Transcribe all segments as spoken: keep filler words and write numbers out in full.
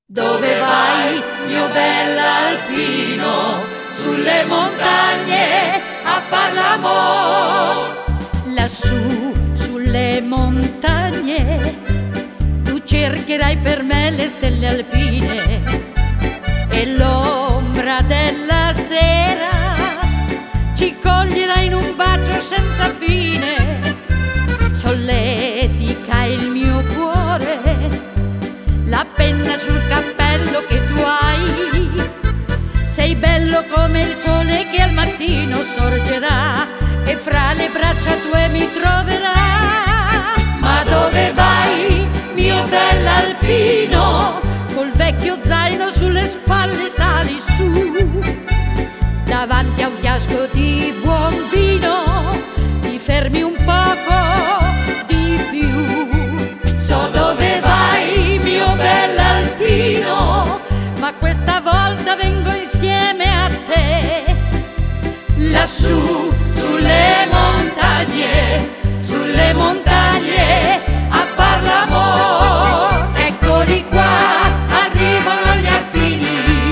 Dove vai, mio bell'alpino, sulle montagne a far l'amor? Lassù sulle montagne tu cercherai per me le stelle alpine e l'ombra della sera ci coglierai in un bacio senza fine. Solletica il mio cuore la penna sul cappello che tu hai. Sei bello come il sole che al mattino sorgerà e fra le braccia tue mi troverà. Ma dove vai, mio bell'alpino? Col vecchio zaino sulle spalle sali su, davanti a un fiasco di buon vino ti fermi un poco di più. So dove vai, mio bell'alpino, ma questa volta vengo insieme a te. Lassù sulle montagne, sulle montagne a far l'amor. Eccoli qua, arrivano gli alpini.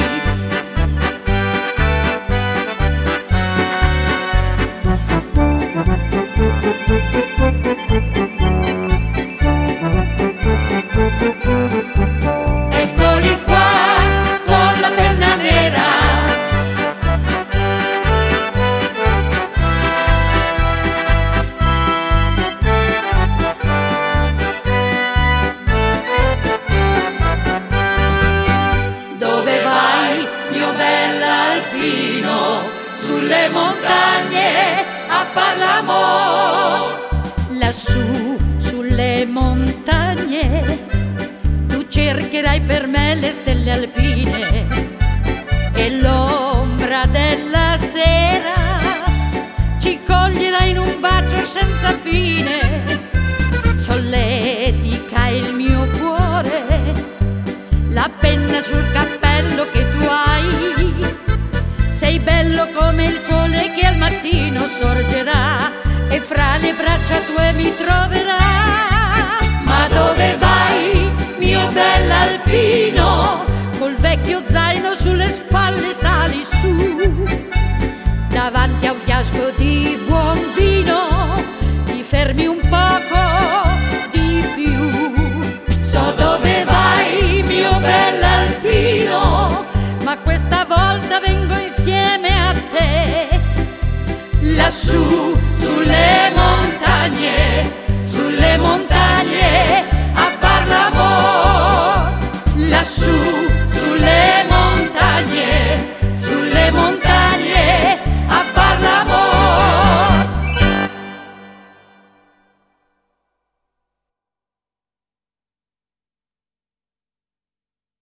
Eccoli qua con la penna nera. Dove vai, mio bell'alpino, sulle montagne a far l'amor? lassù sulle montagne tu cercherai per me le stelle alpine e l'ombra della sera ci coglierai in un bacio senza fine. Solletica il mio cuore la penna sul cappello che tu hai. Sei bello come il sole che al mattino sorgerà e fra le braccia tue mi troverà. Ma dove vai, mio bell'alpino? Col vecchio zaino sulle spalle sali su, davanti a un fiasco di buon vino ti fermi un poco di più. So dove vai, mio bell'alpino, ma questa volta vengo insieme a te. lassù sulle montagne